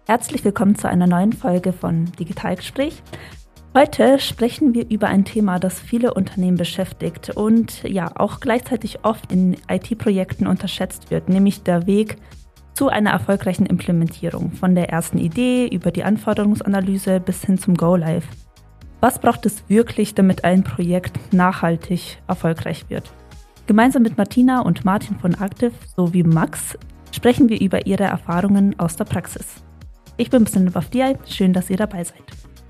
Herzlich willkommen zu einer neuen Folge von Digitalgespräch. Heute sprechen wir über ein Thema, das viele Unternehmen beschäftigt und ja auch gleichzeitig oft in IT-Projekten unterschätzt wird, nämlich der Weg zu einer erfolgreichen Implementierung, von der ersten Idee über die Anforderungsanalyse bis hin zum Go-Live. Was braucht es wirklich, damit ein Projekt nachhaltig erfolgreich wird? Gemeinsam mit Martina und Martin von Active sowie Max sprechen wir über ihre Erfahrungen aus der Praxis. Ich bin Bisninde Bafdiay, schön, dass ihr dabei seid.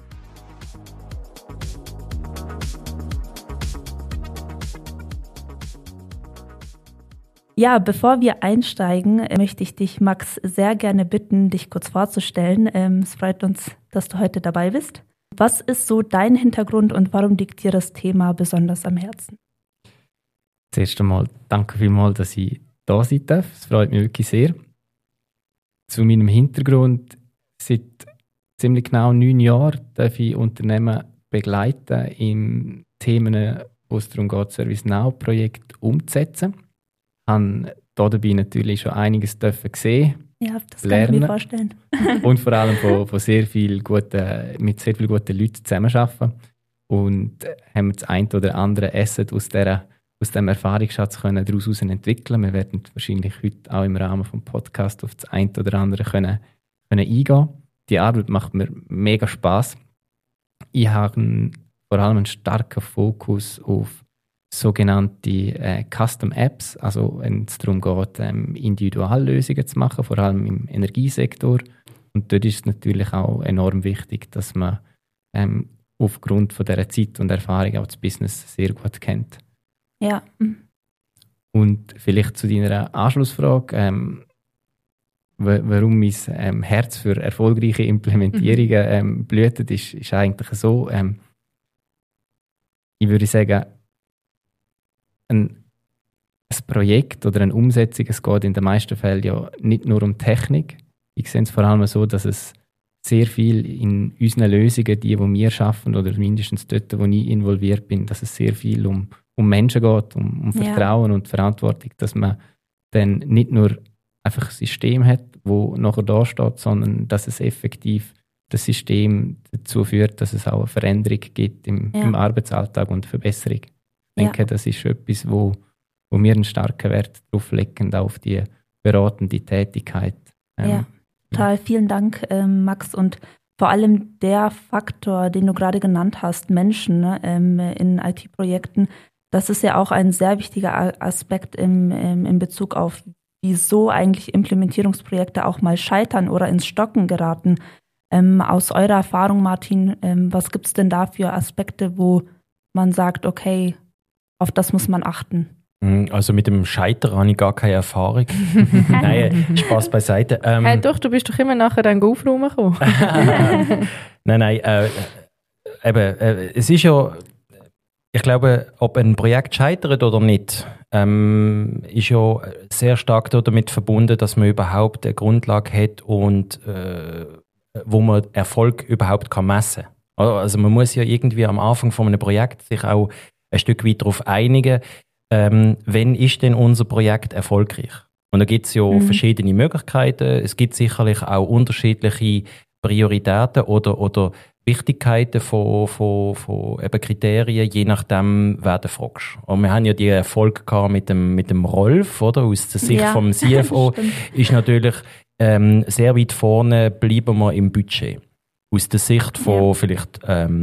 Ja, bevor wir einsteigen, möchte ich dich, Max, sehr gerne bitten, dich kurz vorzustellen. Es freut uns, dass du heute dabei bist. Was ist so dein Hintergrund und warum liegt dir das Thema besonders am Herzen? Zuerst einmal danke vielmals, dass ich da sein darf. Es freut mich wirklich sehr. Zu meinem Hintergrund: Seit ziemlich genau 9 Jahren darf ich Unternehmen begleiten in Themen, wo es darum geht, ServiceNow-Projekte umzusetzen. Ich habe dabei natürlich schon einiges sehen. Ja, das lernen. Kann ich mir vorstellen. Und vor allem mit sehr vielen guten Leuten zusammenarbeiten. Und haben wir das ein oder andere Asset aus dem Erfahrungsschatz daraus entwickeln. Wir werden wahrscheinlich heute auch im Rahmen des Podcasts auf das ein oder andere können eingehen. Die Arbeit macht mir mega Spass. Ich habe vor allem einen starken Fokus auf sogenannte Custom Apps, also wenn es darum geht, Individuallösungen zu machen, vor allem im Energiesektor. Und dort ist es natürlich auch enorm wichtig, dass man aufgrund von dieser Zeit und Erfahrung auch das Business sehr gut kennt. Ja. Und vielleicht zu deiner Anschlussfrage, warum mein Herz für erfolgreiche Implementierungen blüht, ist eigentlich so. Ich würde sagen, ein Projekt oder eine Umsetzung, es geht in den meisten Fällen ja nicht nur um Technik. Ich sehe es vor allem so, dass es sehr viel in unseren Lösungen, die wir schaffen, oder mindestens dort, wo ich involviert bin, dass es sehr viel um Menschen geht, um Vertrauen und Verantwortung, dass man dann nicht nur einfach ein System hat, das nachher da steht, sondern dass es effektiv das System dazu führt, dass es auch eine Veränderung gibt im Arbeitsalltag und eine Verbesserung. Ich denke, das ist etwas, wo wir einen starken Wert drauf legen, auf die beratende Tätigkeit. Total, vielen Dank, Max. Und vor allem der Faktor, den du gerade genannt hast, Menschen in IT-Projekten, das ist ja auch ein sehr wichtiger Aspekt in Bezug auf, wieso eigentlich Implementierungsprojekte auch mal scheitern oder ins Stocken geraten. Aus eurer Erfahrung, Martin, was gibt es denn da für Aspekte, wo man sagt, okay, auf das muss man achten? Also mit dem Scheitern habe ich gar keine Erfahrung. Nein, Spaß beiseite. Hey, doch, du bist doch immer nachher dann aufräumen gekommen. Nein, es ist ja, ich glaube, ob ein Projekt scheitert oder nicht, ist ja sehr stark damit verbunden, dass man überhaupt eine Grundlage hat und wo man Erfolg überhaupt messen kann. Also man muss ja irgendwie am Anfang von einem Projekt sich auch ein Stück weit darauf einigen, wann ist denn unser Projekt erfolgreich? Und da gibt es ja verschiedene Möglichkeiten. Es gibt sicherlich auch unterschiedliche Prioritäten oder Wichtigkeiten von eben Kriterien, je nachdem, wer du fragst. Und wir haben ja die Erfolg gehabt mit dem Rolf, oder? Aus der Sicht vom CFO ist natürlich sehr weit vorne, bleiben wir im Budget. Aus der Sicht von vielleicht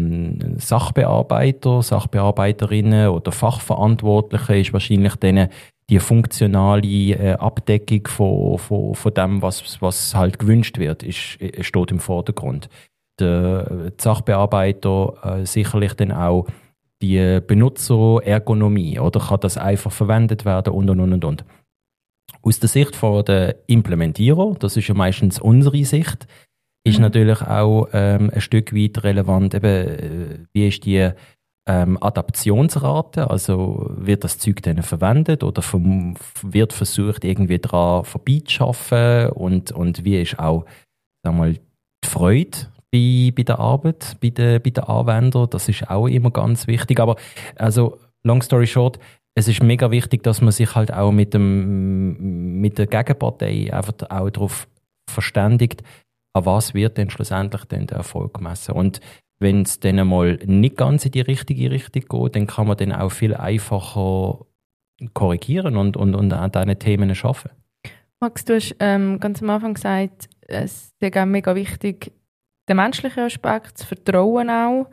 Sachbearbeiterinnen oder Fachverantwortlichen ist wahrscheinlich denen die funktionale Abdeckung von dem, was halt gewünscht wird, steht im Vordergrund. Der Sachbearbeiter sicherlich dann auch die Benutzerergonomie, oder kann das einfach verwendet werden und. Aus der Sicht von der Implementierer, das ist ja meistens unsere Sicht, ist natürlich auch ein Stück weit relevant, eben, wie ist die Adaptionsrate, also wird das Zeug dann verwendet oder wird versucht, irgendwie daran vorbeizuschaffen und wie ist auch, sagen wir mal, die Freude bei der Arbeit, bei den Anwendern, das ist auch immer ganz wichtig, aber also, long story short, es ist mega wichtig, dass man sich halt auch mit der Gegenpartei einfach auch darauf verständigt, an was wird denn schlussendlich denn der Erfolg gemessen. Und wenn es dann mal nicht ganz in die richtige Richtung geht, dann kann man dann auch viel einfacher korrigieren und an diesen Themen arbeiten. Max, du hast ganz am Anfang gesagt, es ist auch mega wichtig, der menschliche Aspekt, das Vertrauen auch.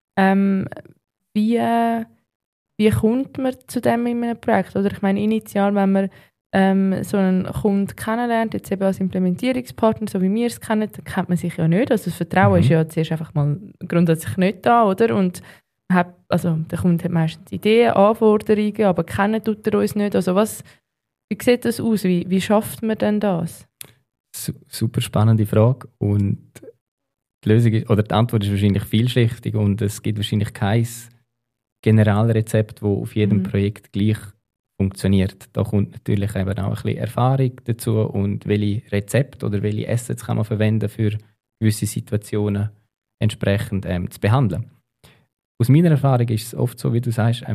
Wie kommt man zu dem in einem Projekt? Oder ich meine, initial, wenn man so einen Kunden kennenlernt, jetzt eben als Implementierungspartner, so wie wir es kennen, dann kennt man sich ja nicht. Also das Vertrauen ist ja zuerst einfach mal grundsätzlich nicht da, oder? Und der Kunde hat meistens Ideen, Anforderungen, aber kennen tut er uns nicht. Also wie sieht das aus? Wie schafft man denn das? Super spannende Frage. Und die Lösung ist, oder die Antwort ist wahrscheinlich vielschichtig und es gibt wahrscheinlich kein Generalrezept, das auf jedem Projekt gleich funktioniert. Da kommt natürlich eben auch ein bisschen Erfahrung dazu und welche Rezepte oder welche Assets kann man verwenden, für gewisse Situationen entsprechend zu behandeln. Aus meiner Erfahrung ist es oft so, wie du sagst,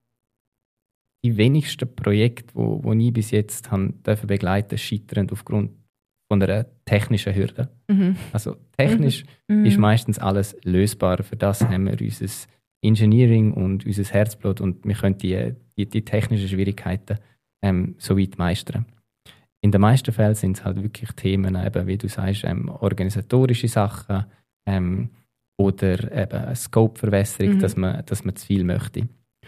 die wenigsten Projekte, die ich bis jetzt begleiten durfte, scheitern aufgrund von einer technischen Hürde. Also technisch ist meistens alles lösbar. Für das haben wir unser Engineering und unser Herzblut und wir können die technischen Schwierigkeiten so weit meistern. In den meisten Fällen sind es halt wirklich Themen, eben, wie du sagst, organisatorische Sachen oder eben eine Scope-Verwässerung, dass man zu viel möchte.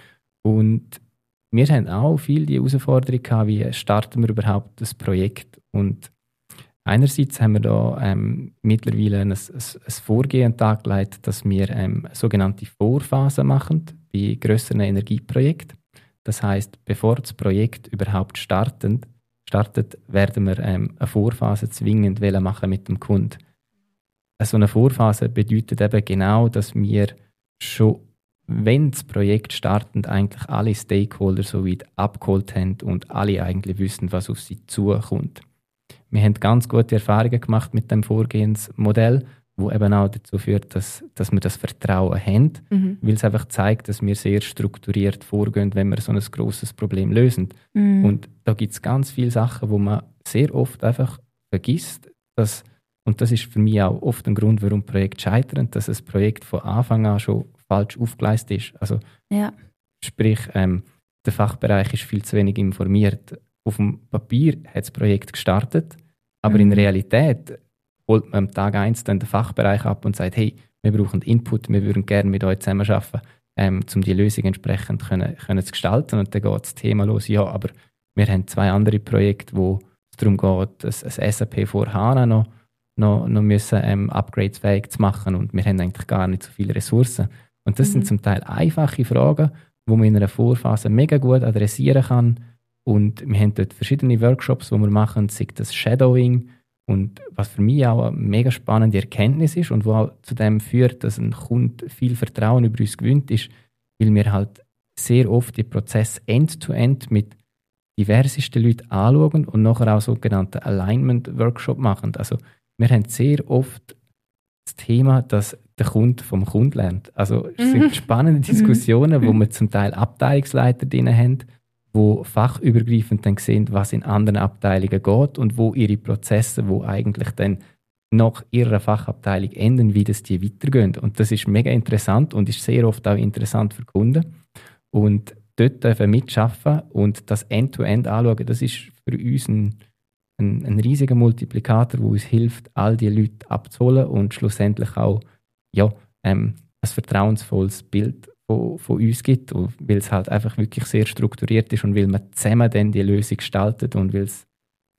Und wir haben auch viel die Herausforderung gehabt, wie starten wir überhaupt das Projekt. Und einerseits haben wir da mittlerweile ein Vorgehen an den Tag gelegt, dass wir sogenannte Vorphasen machen bei grösseren Energieprojekten. Das heisst, bevor das Projekt überhaupt startet, werden wir eine Vorphase zwingend machen mit dem Kunden. So eine Vorphase bedeutet eben genau, dass wir schon, wenn das Projekt startet, eigentlich alle Stakeholder so weit abgeholt haben und alle eigentlich wissen, was auf sie zukommt. Wir haben ganz gute Erfahrungen gemacht mit dem Vorgehensmodell, wo eben auch dazu führt, dass wir das Vertrauen haben, weil es einfach zeigt, dass wir sehr strukturiert vorgehen, wenn wir so ein grosses Problem lösen. Und da gibt es ganz viele Sachen, wo man sehr oft einfach vergisst, und das ist für mich auch oft ein Grund, warum Projekte scheitern, dass ein Projekt von Anfang an schon falsch aufgeleistet ist. Also, sprich, der Fachbereich ist viel zu wenig informiert. Auf dem Papier hat das Projekt gestartet, aber in Realität holt man am Tag 1 dann den Fachbereich ab und sagt, hey, wir brauchen Input, wir würden gerne mit euch zusammenarbeiten, um die Lösung entsprechend können zu gestalten. Und dann geht das Thema los, ja, aber wir haben 2 andere Projekte, wo es darum geht, ein SAP vor HANA noch müssen, upgradesfähig zu machen und wir haben eigentlich gar nicht so viele Ressourcen. Und das sind zum Teil einfache Fragen, die man in einer Vorphase mega gut adressieren kann. Und wir haben dort verschiedene Workshops, die wir machen, sei das Shadowing. Und was für mich auch eine mega spannende Erkenntnis ist und wo auch zu dem führt, dass ein Kunde viel Vertrauen über uns gewinnt, ist, weil wir halt sehr oft die Prozesse end-to-end mit diversesten Leuten anschauen und nachher auch sogenannte Alignment-Workshop machen. Also wir haben sehr oft das Thema, dass der Kunde vom Kunden lernt. Also es sind spannende Diskussionen, wo wir zum Teil Abteilungsleiter drin haben, wo fachübergreifend dann sehen, was in anderen Abteilungen geht und wo ihre Prozesse, wo eigentlich dann nach ihrer Fachabteilung enden, wie das die weitergehen. Und das ist mega interessant und ist sehr oft auch interessant für Kunden. Und dort dürfen mitschaffen und das End-to-End anschauen, das ist für uns ein riesiger Multiplikator, der uns hilft, all die Leute abzuholen und schlussendlich auch ein vertrauensvolles Bild von uns gibt, weil es halt einfach wirklich sehr strukturiert ist und weil man zusammen dann die Lösung gestaltet und weil es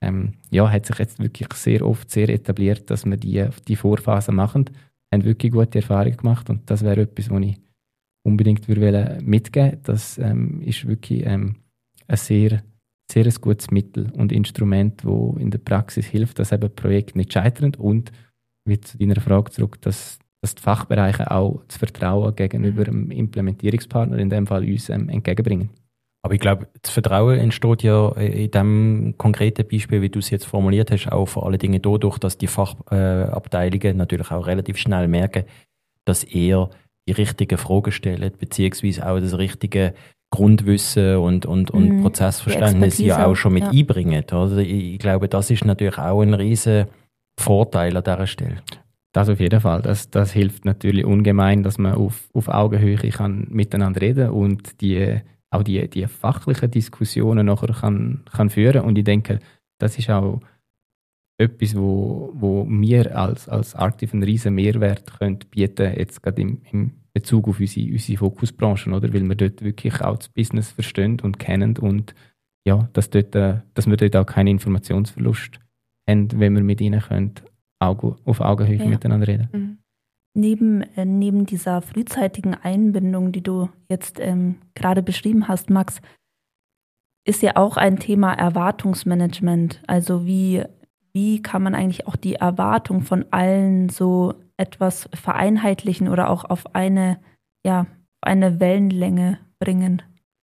hat sich jetzt wirklich sehr oft sehr etabliert, dass wir die Vorphase machen. Wir haben wirklich gute Erfahrungen gemacht und das wäre etwas, was ich unbedingt mitgeben würde. Das ist wirklich ein sehr gutes Mittel und Instrument, das in der Praxis hilft, dass eben Projekte nicht scheitern und, wie zu deiner Frage zurück, dass die Fachbereiche auch das Vertrauen gegenüber dem Implementierungspartner, in dem Fall uns, entgegenbringen. Aber ich glaube, das Vertrauen entsteht ja in dem konkreten Beispiel, wie du es jetzt formuliert hast, auch vor allen Dingen dadurch, dass die Fachabteilungen natürlich auch relativ schnell merken, dass er die richtigen Fragen stellt, beziehungsweise auch das richtige Grundwissen und Prozessverständnis ja auch schon mit einbringen. Also ich glaube, das ist natürlich auch ein riesen Vorteil an dieser Stelle? Das auf jeden Fall. Das hilft natürlich ungemein, dass man auf Augenhöhe kann miteinander reden und auch die fachlichen Diskussionen nachher kann führen. Und ich denke, das ist auch etwas, wo wir als Arctiv einen riesen Mehrwert können bieten, jetzt gerade im Bezug auf unsere Fokusbranchen, oder? Weil wir dort wirklich auch das Business verstehen und kennen und ja, dass wir dort auch keinen Informationsverlust haben, wenn wir mit ihnen können, auf Augenhöhe miteinander reden. Neben dieser frühzeitigen Einbindung, die du jetzt gerade beschrieben hast, Max, ist ja auch ein Thema Erwartungsmanagement. Also wie kann man eigentlich auch die Erwartung von allen so etwas vereinheitlichen oder auch auf eine Wellenlänge bringen?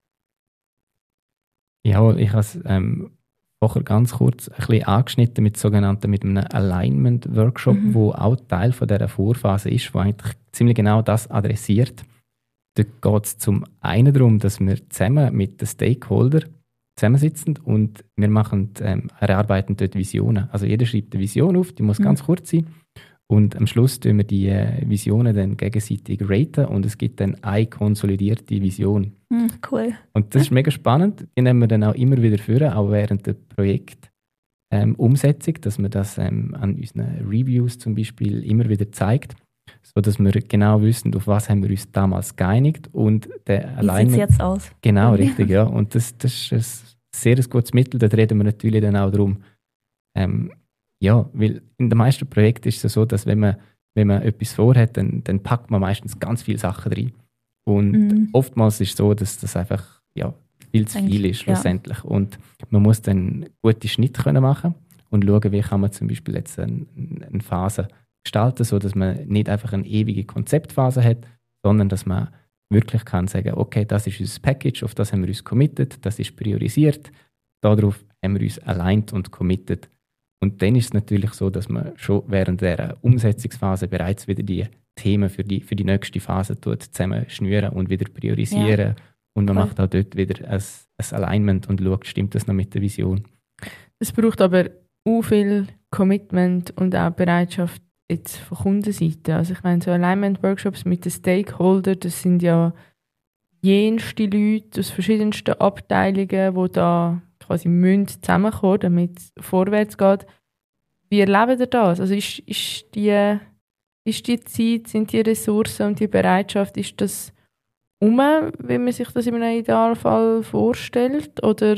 Ja, ich habe es vorher ganz kurz ein bisschen angeschnitten mit einem Alignment-Workshop, wo auch Teil von dieser Vorphase ist, wo eigentlich ziemlich genau das adressiert. Dort geht es zum einen darum, dass wir zusammen mit den Stakeholdern zusammensitzen und wir erarbeiten dort Visionen. Also jeder schreibt eine Vision auf, die muss ganz kurz sein. Und am Schluss tun wir die Visionen dann gegenseitig raten und es gibt dann eine konsolidierte Vision. Cool. Und das ist mega spannend. Die nehmen wir dann auch immer wieder vor, auch während der Projektumsetzung, dass man das an unseren Reviews zum Beispiel immer wieder zeigt, sodass wir genau wissen, auf was haben wir uns damals geeinigt. Und der Wie sieht es jetzt aus? Genau, richtig, ja. Und das ist ein sehr gutes Mittel. Da reden wir natürlich dann auch darum, ja, weil in den meisten Projekten ist es so, dass wenn man etwas vorhat, dann packt man meistens ganz viele Sachen rein. Und oftmals ist es so, dass das einfach viel zu viel ist schlussendlich. Ja. Und man muss dann gute Schnitte machen und schauen, wie kann man zum Beispiel jetzt eine Phase gestalten, sodass man nicht einfach eine ewige Konzeptphase hat, sondern dass man wirklich kann sagen, okay, das ist unser Package, auf das haben wir uns committed, das ist priorisiert, darauf haben wir uns aligned und committed. Und dann ist es natürlich so, dass man schon während der Umsetzungsphase bereits wieder die Themen für die nächste Phase zusammen schnüren und wieder priorisieren. Ja. Und man macht auch dort wieder ein Alignment und schaut, stimmt das noch mit der Vision. Es braucht aber auch viel Commitment und auch Bereitschaft jetzt von Kundenseite. Also ich meine, so Alignment-Workshops mit den Stakeholdern, das sind ja jenste Leute aus verschiedensten Abteilungen, die da quasi zusammenkommen, damit es vorwärts geht. Wie erleben ihr das? Also ist die Zeit, sind die Ressourcen und die Bereitschaft, ist das wie man sich das in einem Idealfall vorstellt? Oder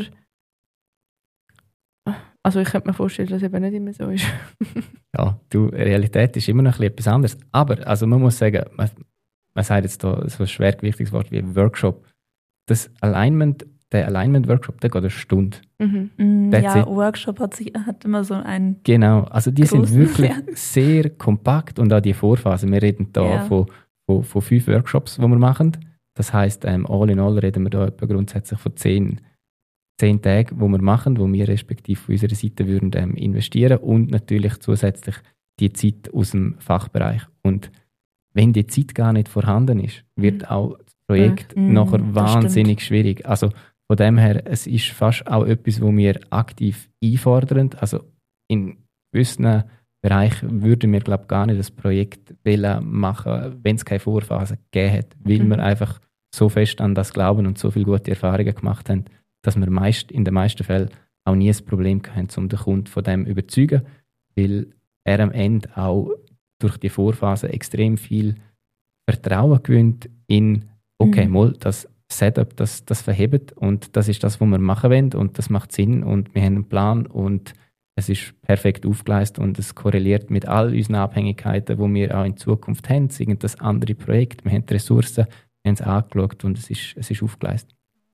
also ich könnte mir vorstellen, dass es eben nicht immer so ist. Ja, Realität ist immer noch etwas anderes. Aber also man muss sagen, man sagt jetzt da so ein schwergewichtiges Wort wie Workshop. Der Alignment-Workshop, der geht eine Stunde. Workshop hat immer so einen. Genau, also die sind wirklich sehr kompakt und auch die Vorphase. Wir reden da von 5 Workshops, die wir machen. Das heisst, all in all reden wir da etwa grundsätzlich von 10 Tagen, die wir machen, wo wir respektive von unserer Seite würden investieren und natürlich zusätzlich die Zeit aus dem Fachbereich. Und wenn die Zeit gar nicht vorhanden ist, wird auch das Projekt nachher wahnsinnig schwierig. Also von dem her, es ist fast auch etwas, wo wir aktiv einfordern. Also in gewissen Bereichen würden wir, glaube ich, gar nicht das Projekt machen, wenn es keine Vorphase gegeben hat, weil wir einfach so fest an das glauben und so viele gute Erfahrungen gemacht haben, dass wir in den meisten Fällen auch nie ein Problem hatten, um den Kunden von dem zu überzeugen, weil er am Ende auch durch die Vorphase extrem viel Vertrauen gewinnt in, okay, mal das Setup, das verhebt und das ist das, was wir machen wollen und das macht Sinn und wir haben einen Plan und es ist perfekt aufgeleistet und es korreliert mit all unseren Abhängigkeiten, die wir auch in Zukunft haben. Es ist das andere Projekt, wir haben die Ressourcen, wir haben es angeschaut und es ist aufgeleistet.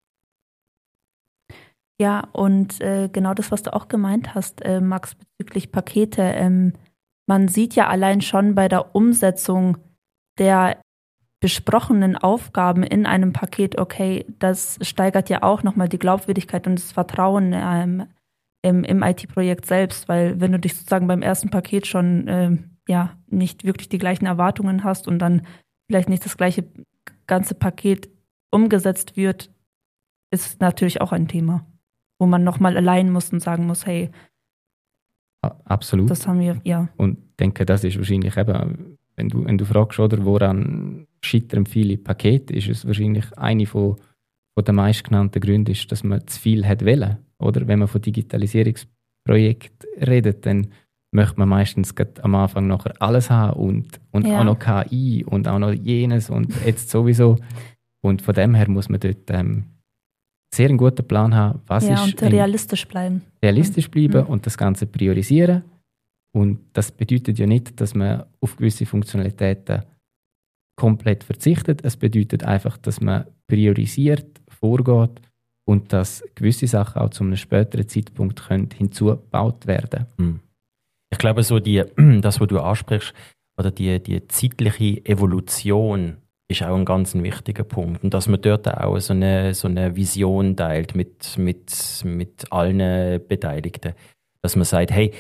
Ja, und genau das, was du auch gemeint hast, Max, bezüglich Pakete. Man sieht ja allein schon bei der Umsetzung der besprochenen Aufgaben in einem Paket, okay, das steigert ja auch nochmal die Glaubwürdigkeit und das Vertrauen im IT-Projekt selbst, weil wenn du dich sozusagen beim ersten Paket schon nicht wirklich die gleichen Erwartungen hast und dann vielleicht nicht das gleiche ganze Paket umgesetzt wird, ist natürlich auch ein Thema, wo man nochmal allein muss und sagen muss, hey, Absolut. Das haben wir, ja. Und ich denke, das ist wahrscheinlich eben, wenn du fragst, oder, woran scheitern viele Pakete, ist es wahrscheinlich eine von den meistgenannten Gründen, ist, dass man zu viel hat wollen. Oder wenn man von Digitalisierungsprojekten redet, dann möchte man meistens am Anfang nachher alles haben und auch noch KI und auch noch jenes und jetzt sowieso. Und von dem her muss man dort sehr einen guten Plan haben, was ist. Und realistisch bleiben. Realistisch bleiben und das Ganze priorisieren. Und das bedeutet ja nicht, dass man auf gewisse Funktionalitäten komplett verzichtet. Es bedeutet einfach, dass man priorisiert, vorgeht und dass gewisse Sachen auch zu einem späteren Zeitpunkt können hinzugebaut werden können. Ich glaube, so das, was du ansprichst, oder die zeitliche Evolution ist auch ein ganz wichtiger Punkt. Und dass man dort auch so eine Vision teilt mit allen Beteiligten. Dass man sagt, hey,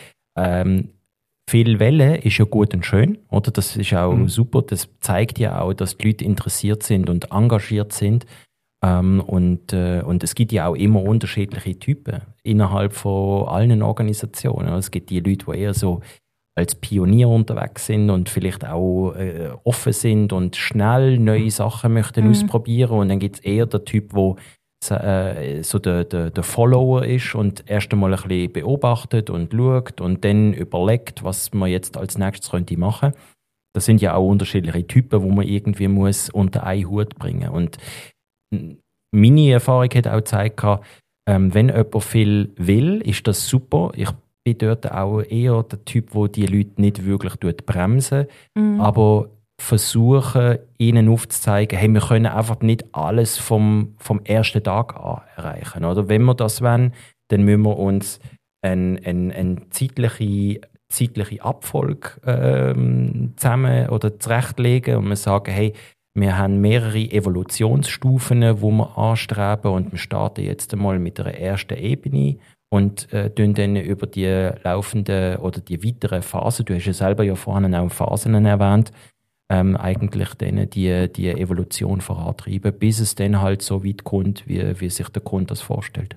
viel Welle ist ja gut und schön, oder? Das ist auch super. Das zeigt ja auch, dass die Leute interessiert sind und engagiert sind. Und es gibt ja auch immer unterschiedliche Typen innerhalb von allen Organisationen. Es gibt die Leute, die eher so als Pionier unterwegs sind und vielleicht auch offen sind und schnell neue Sachen möchten ausprobieren. Und dann gibt es eher den Typ, der so der Follower ist und erst einmal ein bisschen beobachtet und schaut und dann überlegt, was man jetzt als nächstes könnte machen. Das sind ja auch unterschiedliche Typen, die man irgendwie muss unter einen Hut bringen muss. Und meine Erfahrung hat auch gezeigt, wenn jemand viel will, ist das super. Ich bin dort auch eher der Typ, der die Leute nicht wirklich bremsen, aber versuchen, ihnen aufzuzeigen, hey, wir können einfach nicht alles vom ersten Tag an erreichen. Oder? Wenn wir das wollen, dann müssen wir uns eine zeitliche Abfolge zusammen oder zurechtlegen und wir sagen, hey, wir haben mehrere Evolutionsstufen, die wir anstreben und wir starten jetzt einmal mit einer ersten Ebene und tun dann über die laufenden oder die weiteren Phasen, du hast ja selber ja vorhin auch Phasen erwähnt, eigentlich dann die Evolution vorantreiben, bis es dann halt so weit kommt, wie sich der Kunde das vorstellt.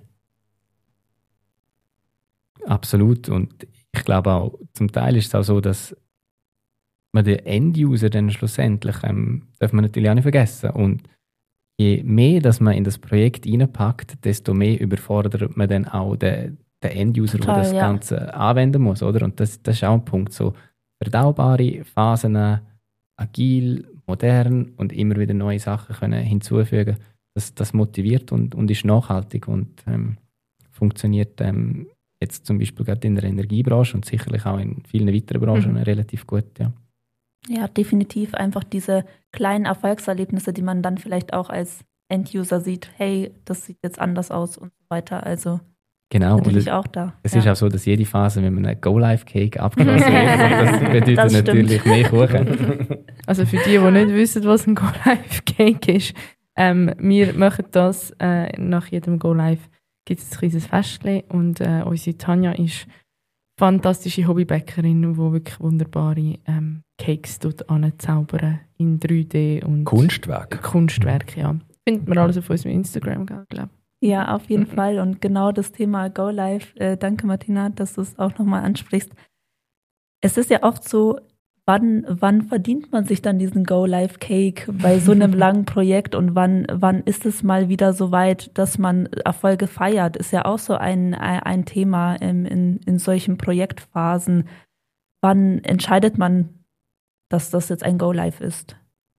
Absolut. Und ich glaube auch, zum Teil ist es auch so, dass man den End-User dann schlussendlich, darf man natürlich auch nicht vergessen. Und je mehr, dass man in das Projekt reinpackt, desto mehr überfordert man dann auch den End-User, der das Ganze anwenden muss. Oder? Und das ist auch ein Punkt. So verdaubare Phasen, agil, modern und immer wieder neue Sachen können hinzufügen. Das motiviert und ist nachhaltig und funktioniert jetzt zum Beispiel gerade in der Energiebranche und sicherlich auch in vielen weiteren Branchen relativ gut. Ja. Ja, definitiv einfach diese kleinen Erfolgserlebnisse, die man dann vielleicht auch als End-User sieht. Hey, das sieht jetzt anders aus und so weiter. Also genau, natürlich auch da. Es ist auch so, dass jede Phase, wenn man einen Go-Live-Cake abgeschlossen wird, das bedeutet das natürlich mehr Kuchen. Also für die nicht wissen, was ein Go-Live-Cake ist, wir machen das nach jedem Go-Live gibt es ein kleines Festchen und unsere Tanja ist fantastische Hobbybäckerin, die wirklich wunderbare Cakes anzaubern in 3D und Kunstwerk, ja. Findet man alles auf unserem Instagram, glaube ich. Ja, auf jeden Fall. Und genau das Thema Go Live, danke Martina, dass du es auch nochmal ansprichst. Es ist ja oft so, wann verdient man sich dann diesen Go Live Cake bei so einem langen Projekt und wann ist es mal wieder so weit, dass man Erfolge feiert? Ist ja auch so ein Thema in solchen Projektphasen. Wann entscheidet man, dass das jetzt ein Go Live ist?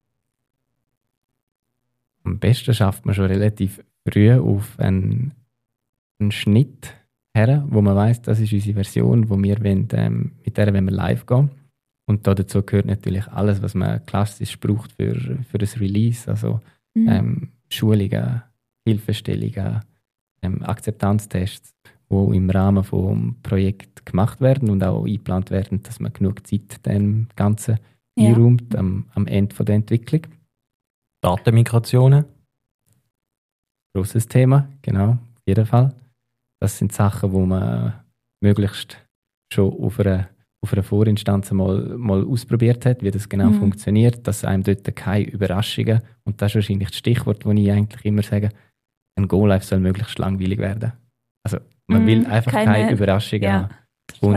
Am besten schafft man schon relativ früh auf einen Schnitt her, wo man weiss, das ist unsere Version, wo wir wollen, mit der wir live gehen. Und dazu gehört natürlich alles, was man klassisch braucht für das Release, also Schulungen, Hilfestellungen, Akzeptanztests, die im Rahmen des Projekts gemacht werden und auch eingeplant werden, dass man genug Zeit dem Ganzen einräumt am Ende der Entwicklung. Datenmigrationen? Grosses Thema, genau, auf jeden Fall. Das sind Sachen, die man möglichst schon auf einer Vorinstanz mal ausprobiert hat, wie das genau funktioniert, dass einem dort keine Überraschungen, und das ist wahrscheinlich das Stichwort, das ich eigentlich immer sage, ein Go-Live soll möglichst langweilig werden. Also man will einfach keine Überraschungen haben. Und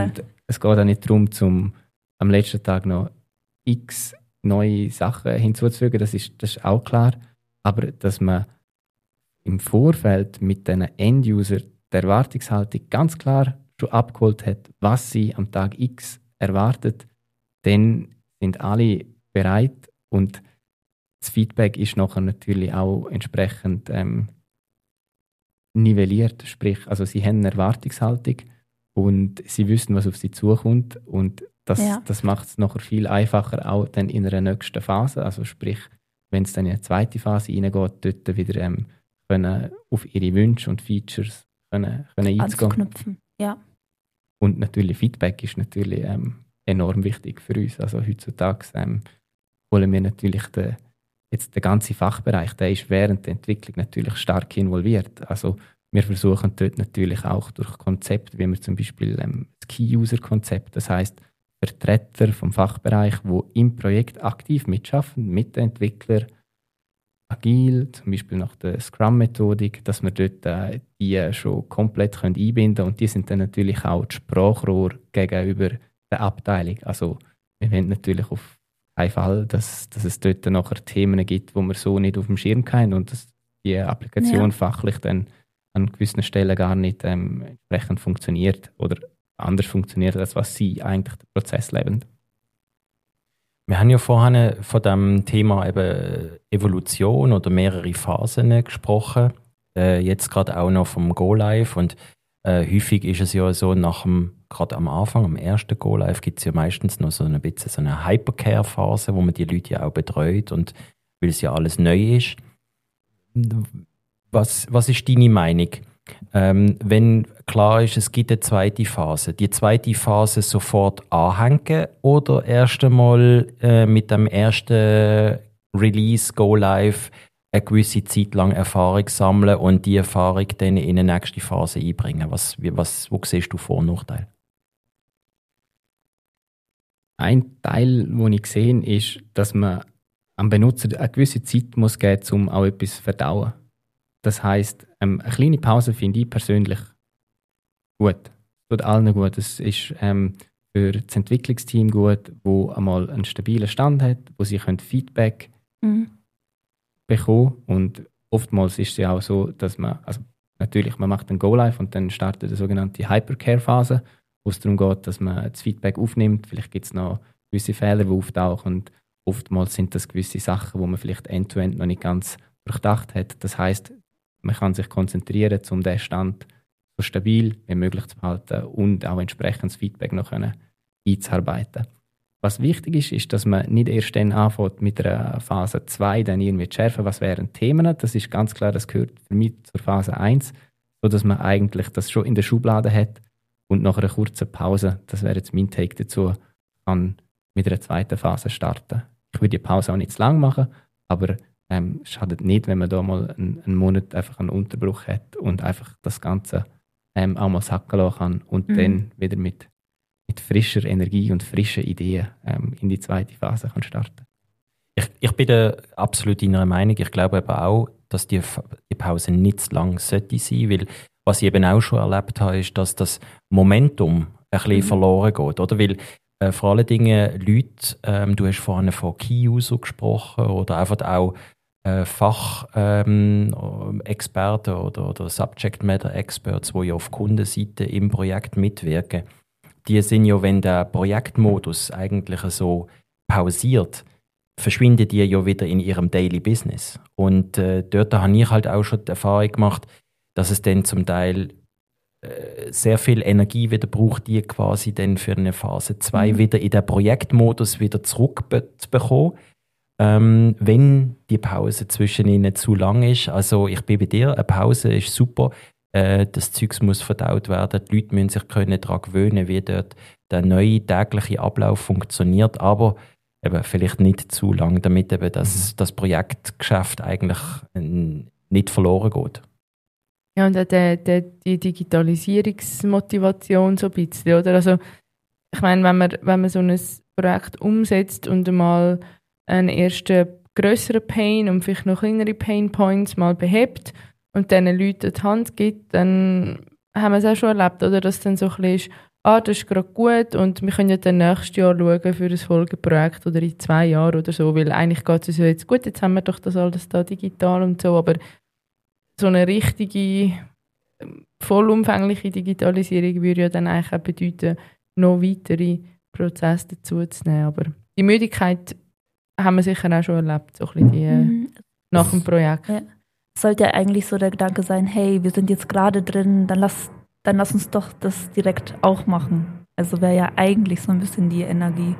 es geht auch nicht darum, am letzten Tag noch x neue Sachen hinzuzufügen, das ist auch klar. Aber dass man im Vorfeld mit den End-User die Erwartungshaltung ganz klar schon abgeholt hat, was sie am Tag X erwartet, dann sind alle bereit und das Feedback ist nachher natürlich auch entsprechend nivelliert. Sprich, also sie haben eine Erwartungshaltung und sie wissen, was auf sie zukommt und das macht es nachher viel einfacher auch dann in einer nächsten Phase. Also sprich, wenn es dann in eine zweite Phase reingeht, dort wieder können auf ihre Wünsche und Features können anzuknüpfen. Ja. Und natürlich Feedback ist natürlich enorm wichtig für uns. Also heutzutage holen wir natürlich den ganzen Fachbereich, der ist während der Entwicklung natürlich stark involviert. Also wir versuchen dort natürlich auch durch Konzepte, wie wir zum Beispiel das Key-User-Konzept, das heißt Vertreter vom Fachbereich, die im Projekt aktiv mitschaffen, mit den Entwicklern, agil, zum Beispiel nach der Scrum-Methodik, dass wir dort die schon komplett einbinden können. Und die sind dann natürlich auch das Sprachrohr gegenüber der Abteilung. Also wir wollen natürlich auf keinen Fall, dass es dort nachher Themen gibt, wo wir so nicht auf dem Schirm haben und dass die Applikation fachlich dann an gewissen Stellen gar nicht entsprechend funktioniert oder anders funktioniert, als was sie eigentlich den Prozess leben. Wir haben ja vorhin von dem Thema eben Evolution oder mehrere Phasen gesprochen. Jetzt gerade auch noch vom Go-Live. Und häufig ist es ja so, gerade am Anfang, am ersten Go-Live, gibt es ja meistens noch so ein bisschen so eine Hypercare-Phase, wo man die Leute ja auch betreut und weil es ja alles neu ist. Was ist deine Meinung? Wenn klar ist, es gibt eine zweite Phase, die zweite Phase sofort anhängen oder erst einmal mit dem ersten Release, Go Live, eine gewisse Zeit lang Erfahrung sammeln und die Erfahrung dann in eine nächste Phase einbringen? Wo siehst du Vor- und Nachteile? Ein Teil, den ich sehe, ist, dass man am Benutzer eine gewisse Zeit muss geben, um auch etwas zu verdauen. Das heisst, eine kleine Pause finde ich persönlich gut. Es tut allen gut. Es ist für das Entwicklungsteam gut, wo einmal einen stabilen Stand hat, wo sie Feedback bekommen. Und oftmals ist es ja auch so, dass man macht einen Go-Live und dann startet eine sogenannte Hypercare-Phase, wo es darum geht, dass man das Feedback aufnimmt. Vielleicht gibt es noch gewisse Fehler, die auftauchen. Und oftmals sind das gewisse Sachen, wo man vielleicht end-to-end noch nicht ganz durchdacht hat. Das heisst, man kann sich konzentrieren, um diesen Stand so stabil wie möglich zu behalten und auch entsprechendes Feedback noch einzuarbeiten. Was wichtig ist, ist, dass man nicht erst dann anfängt mit der Phase 2 dann irgendwie zu schärfen, was wären Themen. Das ist ganz klar, das gehört für mich zur Phase 1, sodass man eigentlich das schon in der Schublade hat und nach einer kurzen Pause, das wäre jetzt mein Take dazu, kann mit einer zweiten Phase starten. Ich würde die Pause auch nicht zu lang machen, aber schadet nicht, wenn man da mal einen Monat einfach einen Unterbruch hat und einfach das Ganze auch mal sacken lassen kann und dann wieder mit frischer Energie und frischen Ideen in die zweite Phase kann starten. Ich bin da absolut deiner Meinung. Ich glaube eben auch, dass die Pause nicht zu lang sollte sein, weil was ich eben auch schon erlebt habe, ist, dass das Momentum ein bisschen verloren geht. Oder? Weil vor allen Dingen Leute, du hast vorhin von Key-User gesprochen oder einfach auch Fachexperten oder Subject Matter Experts, die ja auf Kundenseite im Projekt mitwirken, die sind ja, wenn der Projektmodus eigentlich so pausiert, verschwinden die ja wieder in ihrem Daily Business. Und dort habe ich halt auch schon die Erfahrung gemacht, dass es dann zum Teil sehr viel Energie wieder braucht, die quasi dann für eine Phase 2 wieder in den Projektmodus wieder zurückzubekommen. Wenn die Pause zwischen ihnen zu lang ist. Also ich bin bei dir, eine Pause ist super. Das Zeugs muss verdaut werden. Die Leute müssen sich daran gewöhnen, wie dort der neue tägliche Ablauf funktioniert. Aber eben vielleicht nicht zu lang, damit eben das Projektgeschäft eigentlich nicht verloren geht. Ja, und auch die Digitalisierungsmotivation so ein bisschen, oder? Also ich meine, wenn man so ein Projekt umsetzt und einmal einen ersten grösseren Pain und vielleicht noch kleinere Pain Points mal behebt und diesen Leuten die Hand gibt, dann haben wir es auch schon erlebt, oder? Dass dann so ein bisschen ist, das ist gerade gut und wir können ja dann nächstes Jahr schauen für ein Folgeprojekt oder in 2 Jahren oder so, weil eigentlich geht es uns ja jetzt gut, jetzt haben wir doch das alles da digital und so, aber so eine richtige, vollumfängliche Digitalisierung würde ja dann eigentlich auch bedeuten, noch weitere Prozesse dazu zu nehmen, aber die Müdigkeit haben wir sicher auch schon erlebt, so ein bisschen nach dem Projekt. Ja. Es sollte ja eigentlich so der Gedanke sein, hey, wir sind jetzt gerade drin, dann lass uns doch das direkt auch machen. Also wäre ja eigentlich so ein bisschen die Energie.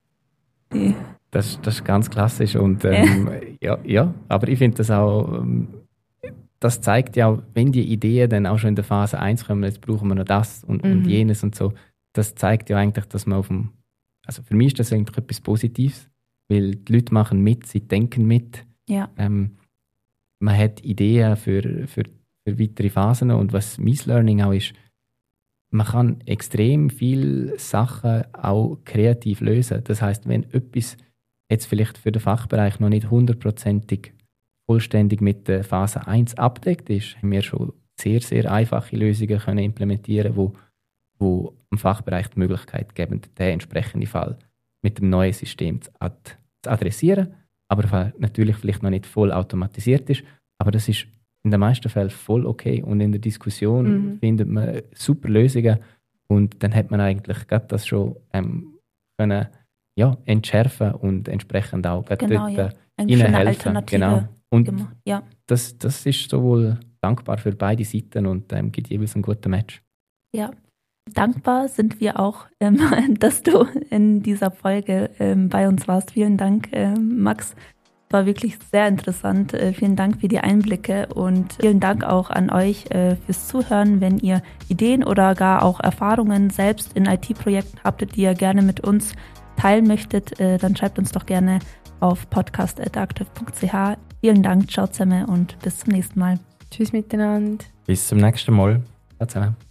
Das ist ganz klassisch und ja, aber ich finde das auch, das zeigt ja, wenn die Ideen dann auch schon in der Phase 1 kommen, jetzt brauchen wir noch das und jenes und so, das zeigt ja eigentlich, dass man also für mich ist das eigentlich etwas Positives, weil die Leute machen mit, sie denken mit. Ja. Man hat Ideen für weitere Phasen und was mein Learning auch ist, man kann extrem viele Sachen auch kreativ lösen. Das heißt, wenn etwas jetzt vielleicht für den Fachbereich noch nicht 100%ig vollständig mit der Phase 1 abdeckt ist, haben wir schon sehr, sehr einfache Lösungen können implementieren, wo dem Fachbereich die Möglichkeit geben, den entsprechenden Fall mit dem neuen System zu adressieren, aber natürlich vielleicht noch nicht voll automatisiert ist, aber das ist in den meisten Fällen voll okay und in der Diskussion findet man super Lösungen und dann hat man eigentlich gerade das schon können, entschärfen und entsprechend auch dort ihnen helfen. Genau. Und das ist sowohl dankbar für beide Seiten und gibt jeweils einen guten Match. Ja, dankbar sind wir auch, dass du in dieser Folge bei uns warst. Vielen Dank, Max. War wirklich sehr interessant. Vielen Dank für die Einblicke und vielen Dank auch an euch fürs Zuhören. Wenn ihr Ideen oder gar auch Erfahrungen selbst in IT-Projekten habt, die ihr gerne mit uns teilen möchtet, dann schreibt uns doch gerne auf podcast@active.ch. Vielen Dank, ciao zusammen und bis zum nächsten Mal. Tschüss miteinander. Bis zum nächsten Mal. Ciao zusammen.